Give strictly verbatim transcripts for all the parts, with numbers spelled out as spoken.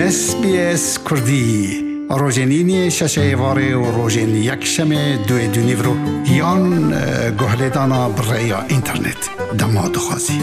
اس بی اس کردی روزنینی شش واره و روزن یک شنبه دو دونیورو یان گهلدانا برای اینترنت دماد خازی.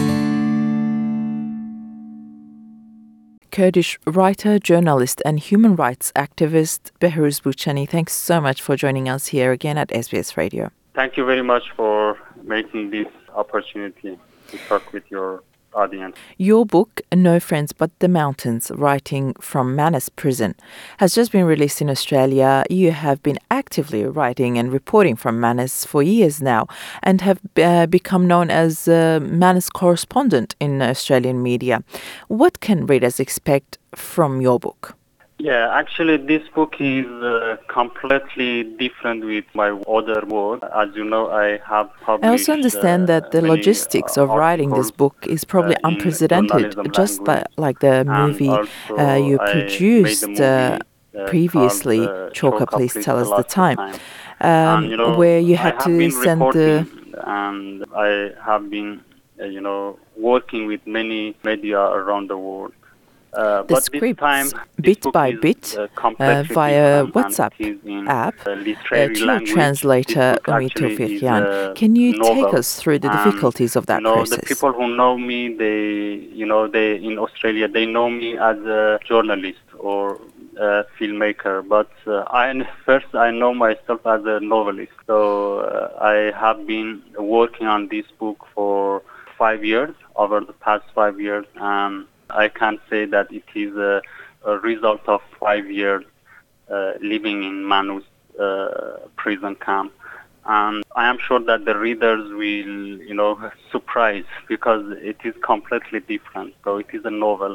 Kurdish writer, journalist and human rights activist Behruz Boochani, thanks so much for joining us here again at S B S Radio. Thank you very much for making this opportunity to talk with your audience. Your book, No Friends But the Mountains, Writing from Manus Prison, has just been released in Australia. You have been actively writing and reporting from Manus for years now and have uh, become known as a Manus correspondent in Australian media. What can readers expect from your book? Yeah, actually this book is uh, completely different with my other work. As you know, I have published... I also understand uh, that the many, logistics uh, of writing this book is probably uh, unprecedented, just by, like the movie uh, you produced movie, uh, uh, previously, called, uh, Choka, Choka, Please Tell Us the Time, time. Um, and, you know, where you had I have to been send the... And I have been, uh, you know, working with many media around the world. Uh, the but scripts, this time, bit this by is, bit, uh, uh, via WhatsApp in, app, uh, uh, to your translator, Umi Tawfiqian. Can you take us through the difficulties of that you know, process? The people who know me, they, you know, they in Australia, they know me as a journalist or a filmmaker. But uh, I first, I know myself as a novelist. So uh, I have been working on this book for five years, over the past five years, and I can say that it is a, a result of five years uh, living in Manus uh, prison camp. And I am sure that the readers will, you know, surprise because it is completely different. So it is a novel.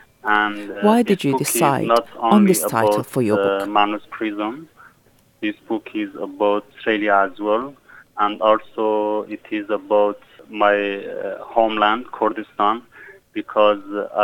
And uh, why did you decide on this title for your book? Uh, Manus prison. This book is about Australia as well. And also it is about my uh, homeland, Kurdistan, because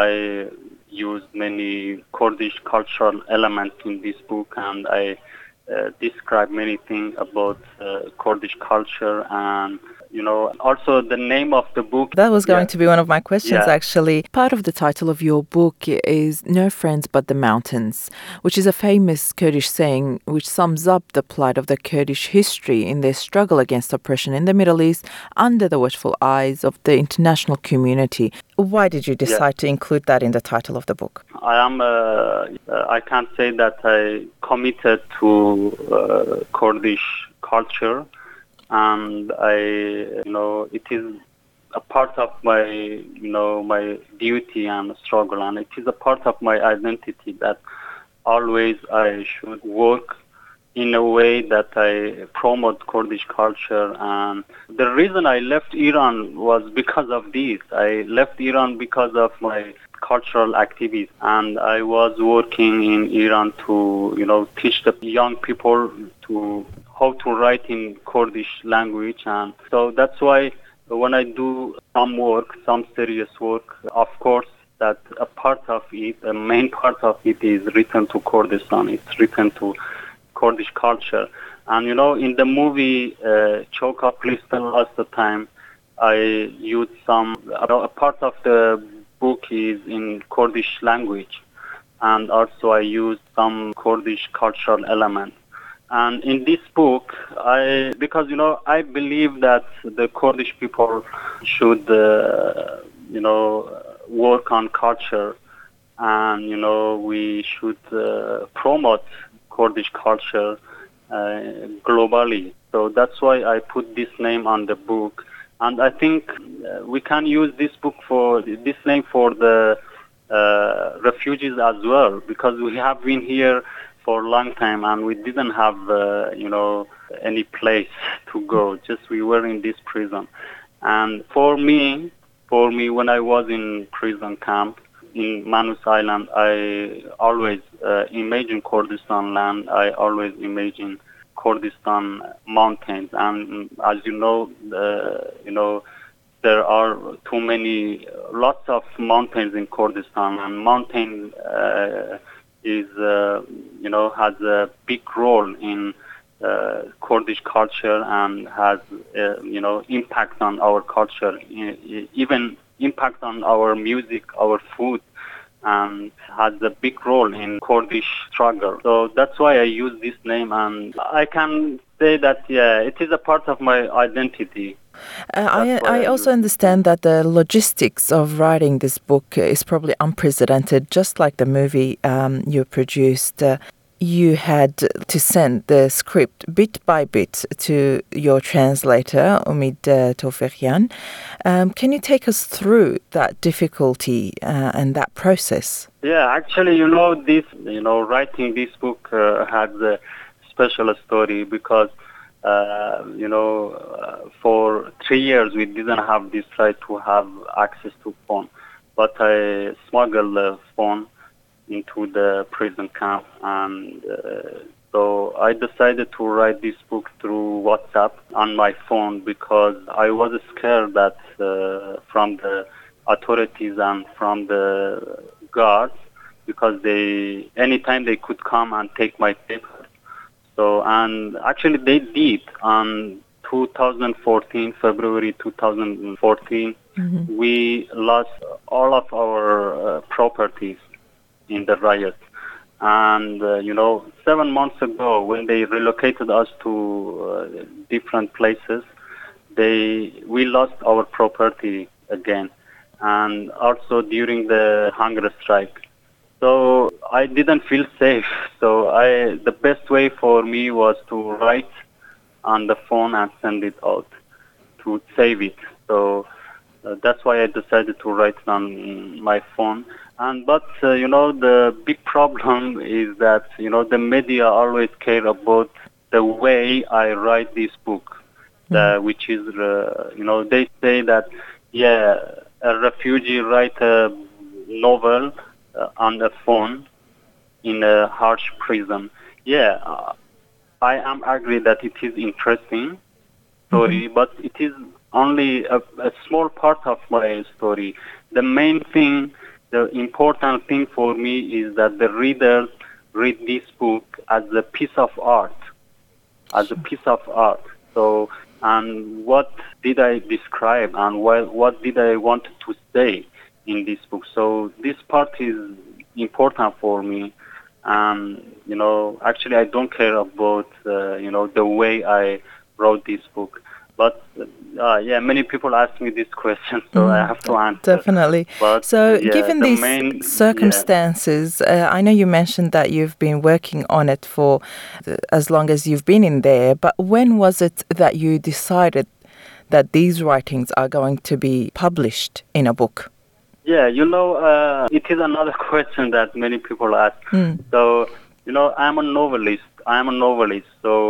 I used many Kurdish cultural elements in this book, and I uh, describe many things about uh, Kurdish culture, and you know, also the name of the book. That was going yeah. to be one of my questions, yeah. actually. Part of the title of your book is No Friends But the Mountains, which is a famous Kurdish saying which sums up the plight of the Kurdish history in their struggle against oppression in the Middle East under the watchful eyes of the international community. Why did you decide yeah. to include that in the title of the book? I am. Uh, I can't say that I committed to uh, Kurdish culture. And I, you know, it is a part of my, you know, my duty and struggle, and it is a part of my identity that always I should work in a way that I promote Kurdish culture. And the reason I left Iran was because of this. I left Iran because of my cultural activities, and I was working in Iran to, you know, teach the young people to how to write in Kurdish language. And so that's why when I do some work, some serious work, of course, that a part of it, a main part of it is written to Kurdistan. It's written to Kurdish culture. And, you know, in the movie uh, Choka, Please Tell Us the Time, I used some, a part of the book is in Kurdish language. And also I used some Kurdish cultural elements. And in this book, I because, you know, I believe that the Kurdish people should, uh, you know, work on culture. And, you know, we should uh, promote Kurdish culture uh, globally. So that's why I put this name on the book. And I think uh, we can use this book for, this name for the uh, refugees as well, because we have been here for a long time and we didn't have, uh, you know, any place to go. Just we were in this prison. And for me, for me, when I was in prison camp in Manus Island, I always uh, imagine Kurdistan land. I always imagine Kurdistan mountains. And as you know, uh, you know, there are too many, lots of mountains in Kurdistan, and mountain uh, is, uh, you know, has a big role in uh, Kurdish culture and has, uh, you know, impact on our culture, even impact on our music, our food. and has a big role in Kurdish struggle. So that's why I use this name, and I can say that, yeah, it is a part of my identity. Uh, I, why I I also use it. understand that the logistics of writing this book is probably unprecedented, just like the movie um, you produced. Uh, you had to send the script bit by bit to your translator, Umid uh, Tawfiqian. Um, can you take us through that difficulty uh, and that process? Yeah, actually, you know, this, you know, writing this book uh, has a special story because, uh, you know, uh, for three years we didn't have this right to have access to phone, but I smuggled the phone into the prison camp, and uh, so I decided to write this book through WhatsApp on my phone because I was scared that uh, from the authorities and from the guards, because they anytime they could come and take my paper. So, and actually they did on two thousand fourteen, February two thousand fourteen, Mm-hmm. we lost all of our uh, properties in the riot. And, uh, you know, seven months ago, when they relocated us to uh, different places, they we lost our property again. And also during the hunger strike. So I didn't feel safe. So I the best way for me was to write on the phone and send it out to save it. So uh, that's why I decided to write it on my phone. And but uh, you know, the big problem is that, you know, the media always care about the way I write this book, uh, which is uh, you know, they say that, yeah, a refugee write a novel uh, on the phone in a harsh prison. Yeah, uh, I am agree that it is interesting story, mm-hmm. but it is only a, a small part of my story. The main thing, the important thing for me is that the readers read this book as a piece of art, as a piece of art. So, and what did I describe, and what, what did I want to say in this book? So this part is important for me. And, you know, actually I don't care about, uh, you know, the way I wrote this book. But, uh, yeah, many people ask me this question, so mm, I have to answer. Definitely. But, so yeah, given the these main, circumstances, yeah. uh, I know you mentioned that you've been working on it for the, as long as you've been in there, but when was it that you decided that these writings are going to be published in a book? Yeah, you know, uh, it is another question that many people ask. Mm. So, you know, I'm a novelist. I'm a novelist.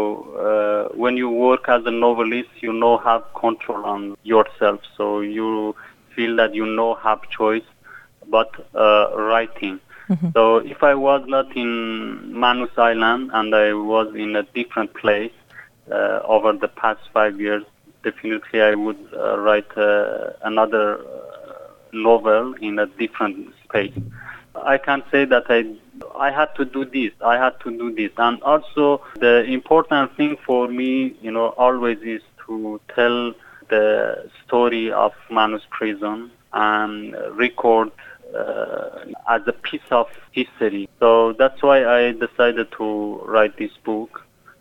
So uh, when you work as a novelist, you know have control on yourself. So you feel that you know have choice, but uh, writing. Mm-hmm. So if I was not in Manus Island and I was in a different place uh, over the past five years, definitely I would uh, write uh, another uh, novel in a different space. I can say that I I had to do this, I had to do this. And also the important thing for me, you know, always is to tell the story of Manus prison and record uh, as a piece of history. So that's why I decided to write this book.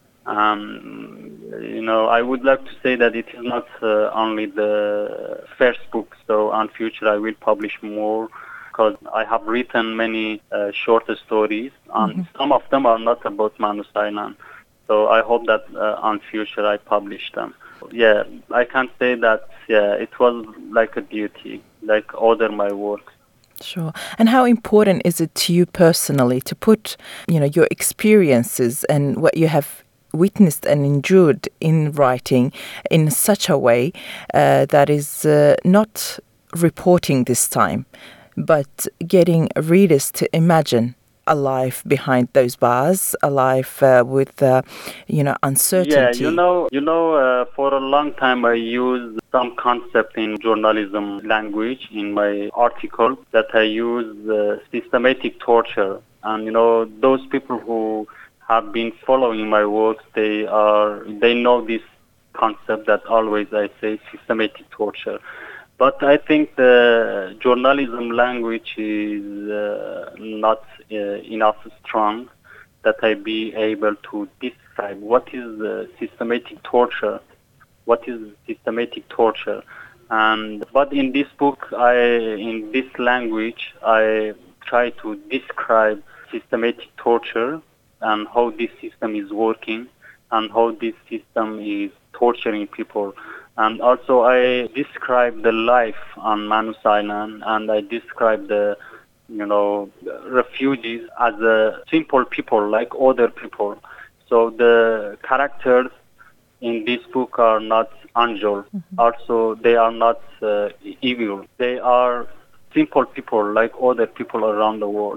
Um, you know, I would like to say that it is not uh, only the first book. So in future I will publish more, because I have written many uh, short stories, and mm-hmm. some of them are not about Manus Island. So I hope that uh, in future I publish them. Yeah, I can say that, yeah, it was like a duty, like order my work. Sure. And how important is it to you personally to put, you know, your experiences and what you have witnessed and endured in writing in such a way uh, that is uh, not reporting this time, but getting readers to imagine a life behind those bars, a life uh, with, uh, you know, uncertainty. Yeah, you know, you know, uh, for a long time I used some concept in journalism language in my article that I use uh, systematic torture. And, you know, those people who have been following my work, they are, they know this concept that always I say systematic torture. But I think the journalism language is uh, not uh, enough strong that I be able to describe what is uh, systematic torture, what is systematic torture. And but in this book, I in this language, I try to describe systematic torture and how this system is working and how this system is torturing people. And also I describe the life on Manus Island, and I describe the, you know, refugees as a simple people like other people. So the characters in this book are not angel. Mm-hmm. Also, they are not uh, evil. They are simple people like other people around the world.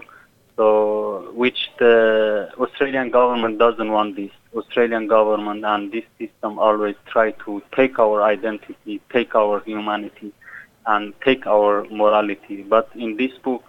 So, which the Australian government doesn't want this. Australian government and this system always try to take our identity, take our humanity, and take our morality. But in this book,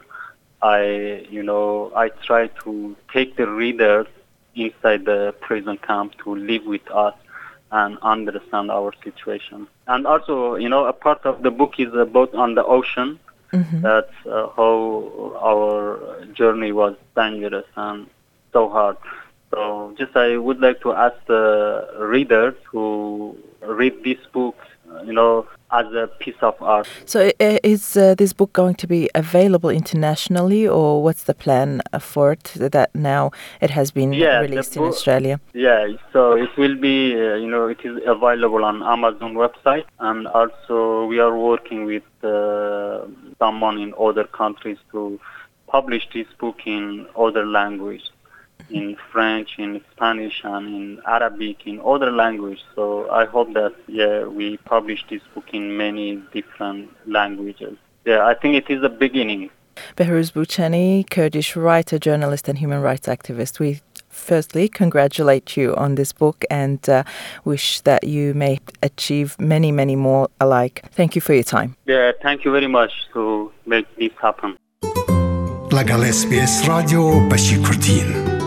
I, you know, I try to take the readers inside the prison camp to live with us and understand our situation. And also, you know, a part of the book is about on the ocean. Mm-hmm. That's uh, how our journey was dangerous and so hard. So just I would like to ask the readers to read this book, you know, as a piece of art. So uh, is uh, this book going to be available internationally, or what's the plan for it that now it has been yeah, released book, in Australia? Yeah, so it will be, uh, you know, it is available on Amazon website, and also we are working with uh, someone in other countries to publish this book in other languages. In French, in Spanish, and in Arabic, in other languages. So I hope that, yeah, we publish this book in many different languages. Yeah, I think it is a beginning. Behruz Boochani, Kurdish writer, journalist, and human rights activist. We firstly congratulate you on this book and uh, wish that you may achieve many, many more alike. Thank you for your time. Yeah, thank you very much to make this happen. لگل اس بی اس رادیو بشی کردین